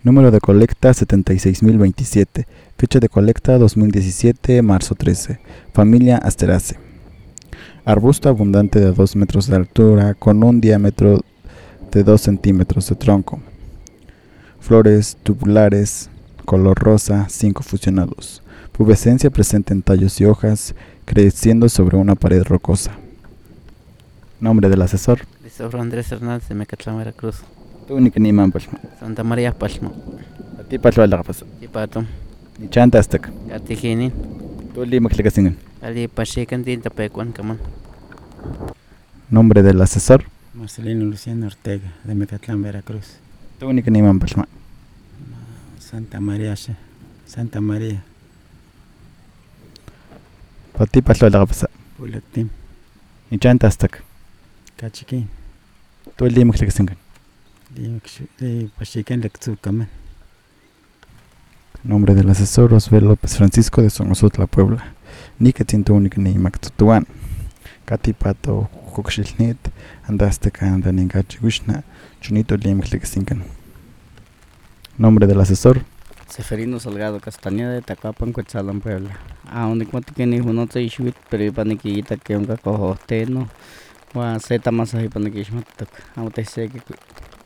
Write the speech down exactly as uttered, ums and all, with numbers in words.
Número de colecta setenta y seis mil veintisiete. Fecha de colecta dos mil diecisiete, marzo trece. Familia Asteraceae. Arbusto abundante de dos metros de altura con un diámetro de dos centímetros de tronco. Flores tubulares, color rosa, cinco fusionados. Pubescencia presente en tallos y hojas, creciendo sobre una pared rocosa. Nombre del asesor. Cristóbal Andrés Hernández de Mecatlán, Veracruz. Tú ni que ni man palma. Santa María Palma. A ti palma la pasa. Tipatum. Ni chanta hasta acá. Atijinin. Tú li maklikasingan. Ali Pachecan Tinta Pecuan Caman. Nombre del asesor. Marcelino Luciano Ortega de Mecatlán, Veracruz. Tú ni que ni man palma. Santa María. Santa María. A ti palma la pasa. Pulactim. Ni chanta hasta acá. Cachiquín. Tú li maklikasingan. Li Pachecan Lectzucaman. Nombre del asesor Osvaldo López Francisco de Sonozotla, Puebla. Ni que tinto único ni mactutuan. Katipato Juxilnit, andaste canda ningachi gushna, chunito lim clixincan. Nombre del asesor Seferino Salgado Castañeda de Tacapan, Cuetzalan, Puebla. A donde cuento que ni uno te ishuit, pero iba ni que quita que un cacojo no. Va a ser tamasas y paniquishmatok. A usted sé que